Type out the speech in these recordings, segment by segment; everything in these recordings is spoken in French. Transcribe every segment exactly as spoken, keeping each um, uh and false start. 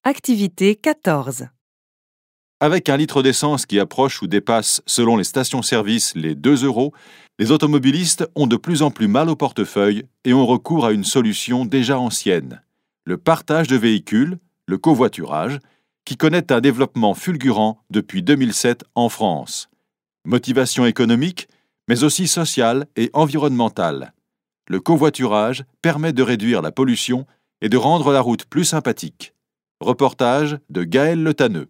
Activité quatorze. Avec un litre d'essence qui approche ou dépasse, selon les stations-service, les deux euros, les automobilistes ont de plus en plus mal au portefeuille et ont recours à une solution déjà ancienne, le partage de véhicules, le covoiturage, qui connaît un développement fulgurant depuis deux mille sept en France. Motivation économique, mais aussi sociale et environnementale. Le covoiturage permet de réduire la pollution et de rendre la route plus sympathique. Reportage de Gaël Le Tanneux.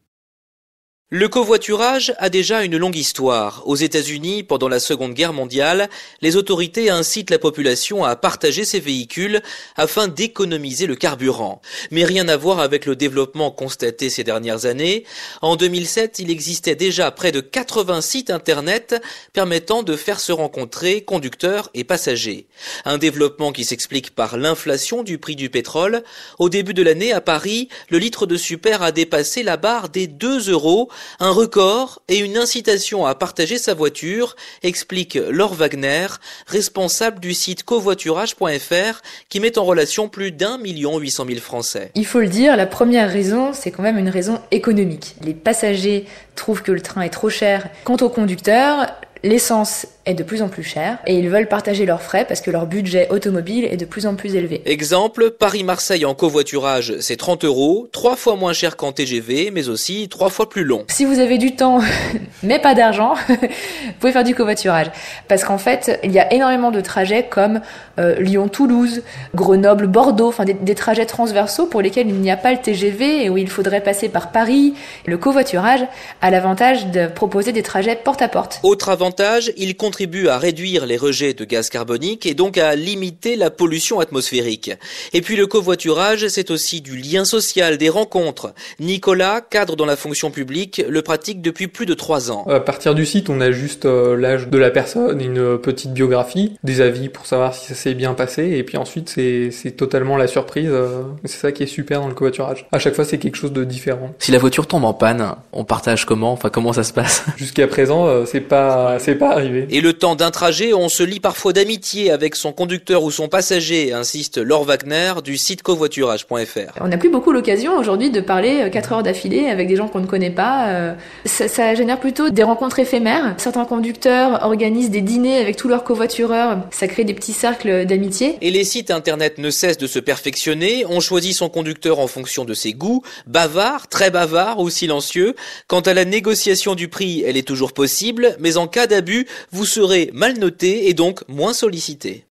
Le covoiturage a déjà une longue histoire. Aux États-Unis, pendant la Seconde Guerre mondiale, les autorités incitent la population à partager ses véhicules afin d'économiser le carburant. Mais rien à voir avec le développement constaté ces dernières années. En deux mille sept, il existait déjà près de quatre-vingts sites internet permettant de faire se rencontrer conducteurs et passagers. Un développement qui s'explique par l'inflation du prix du pétrole. Au début de l'année, à Paris, le litre de super a dépassé la barre des deux euros. Un record et une incitation à partager sa voiture, explique Laure Wagner, responsable du site covoiturage point f r, qui met en relation plus d'un million huit cent mille Français. Il faut le dire, la première raison, c'est quand même une raison économique. Les passagers trouvent que le train est trop cher. Quant aux conducteurs, l'essence est de plus en plus chère et ils veulent partager leurs frais parce que leur budget automobile est de plus en plus élevé. Exemple, Paris-Marseille en covoiturage, c'est trente euros, trois fois moins cher qu'en T G V, mais aussi trois fois plus long. Si vous avez du temps, mais pas d'argent, vous pouvez faire du covoiturage. Parce qu'en fait, il y a énormément de trajets comme euh, Lyon-Toulouse, Grenoble-Bordeaux, enfin des, des trajets transversaux pour lesquels il n'y a pas le T G V et où il faudrait passer par Paris. Le covoiturage a l'avantage de proposer des trajets porte à porte. Autre avantage, il contribue à réduire les rejets de gaz carbonique et donc à limiter la pollution atmosphérique. Et puis le covoiturage, c'est aussi du lien social, des rencontres. Nicolas, cadre dans la fonction publique, le pratique depuis plus de trois ans. À partir du site, on a juste euh, l'âge de la personne, une petite biographie, des avis pour savoir si ça s'est bien passé, et puis ensuite c'est, c'est totalement la surprise. Euh, c'est ça qui est super dans le covoiturage. À chaque fois, c'est quelque chose de différent. Si la voiture tombe en panne, on partage comment? Enfin, comment ça se passe? Jusqu'à présent, euh, c'est pas, c'est pas arrivé. Et le temps d'un trajet, on se lie parfois d'amitié avec son conducteur ou son passager, insiste Laure Wagner du site covoiturage point f r. On n'a plus beaucoup l'occasion aujourd'hui de parler quatre heures d'affilée avec des gens qu'on ne connaît pas. Ça, ça génère plutôt des rencontres éphémères. Certains conducteurs organisent des dîners avec tous leurs covoitureurs. Ça crée des petits cercles d'amitié. Et les sites internet ne cessent de se perfectionner. On choisit son conducteur en fonction de ses goûts, bavard, très bavard ou silencieux. Quant à la négociation du prix, elle est toujours possible, mais en cas d'abus, vous serez mal noté et donc moins sollicité.